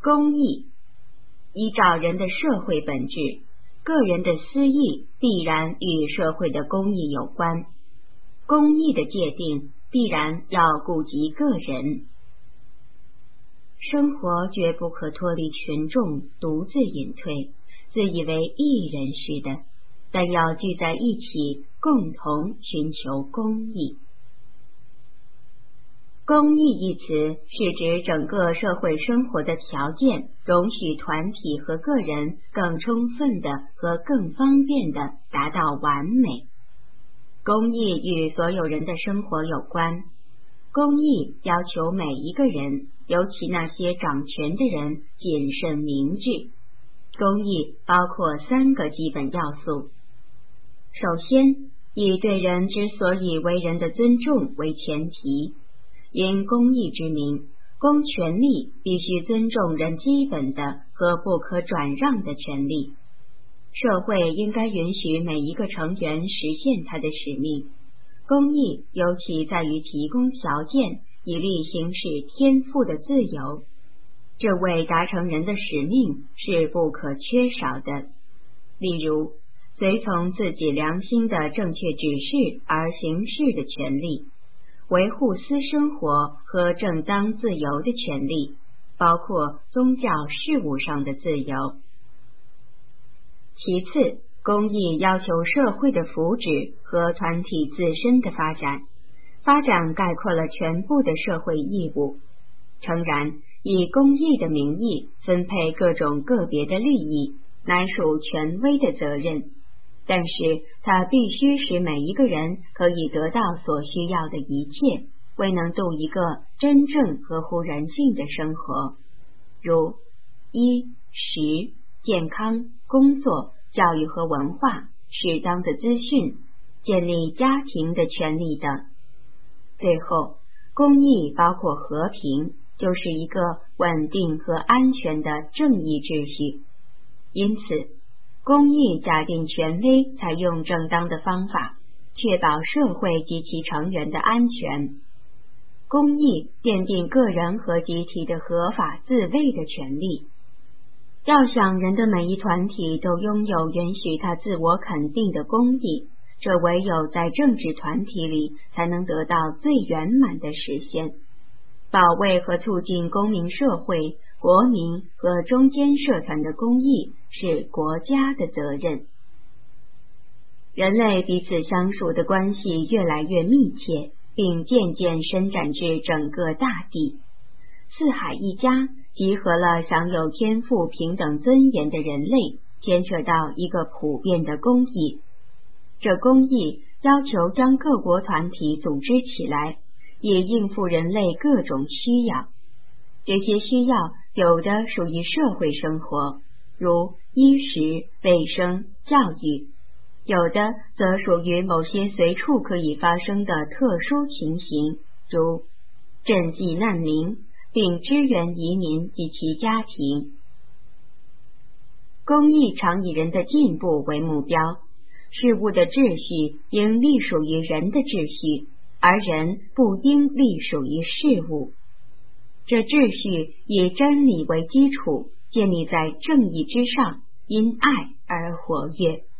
公义，依照人的社会本质，个人的私义必然与社会的公义有关。公义的界定必然要顾及个人。生活绝不可脱离群众，独自隐退，自以为一人似的，但要聚在一起，共同寻求公义。公义一词是指整个社会生活的条件，容许团体和个人更充分的和更方便的达到完美。公义与所有人的生活有关。公义要求每一个人，尤其那些掌权的人，谨慎明智。公义包括3个基本要素。首先，以对人之所以为人的尊重为前提。因公义之名，公权力必须尊重人基本的和不可转让的权利。社会应该允许每一个成员实现他的使命。公义尤其在于提供条件，以利行使天赋的自由。这为达成人的使命是不可缺少的。例如，随从自己良心的正确指示而行事的权利。维护私生活和正当自由的权利，包括宗教事务上的自由。其次，公义要求社会的福祉和团体自身的发展。发展概括了全部的社会义务。诚然，以公义的名义分配各种个别的利益，乃属权威的责任。但是它必须使每一个人可以得到所需要的一切，未能度一个真正合乎人性的生活，如衣食、健康、工作、教育和文化、适当的资讯、建立家庭的权利等。最后，公义包括和平，就是一个稳定和安全的正义秩序。因此，公义假定权威采用正当的方法，确保社会及其成员的安全。公义奠定个人和集体的合法自卫的权利。要想人的每一团体都拥有允许他自我肯定的公义，这唯有在政治团体里才能得到最圆满的实现。保卫和促进公民社会、国民和中间社团的公义是国家的责任。人类彼此相处的关系越来越密切，并渐渐伸展至整个大地。四海一家集合了享有天赋平等尊严的人类，牵扯到一个普遍的公义。这公义要求将各国团体组织起来，以应付人类各种需要。这些需要有的属于社会生活，如衣食、卫生、教育；有的则属于某些随处可以发生的特殊情形，如赈济难民，并支援移民及其家庭。公义常以人的进步为目标，事物的秩序应隶属于人的秩序，而人不应隶属于事物。这秩序以真理为基础，建立在正义之上，因爱而活跃。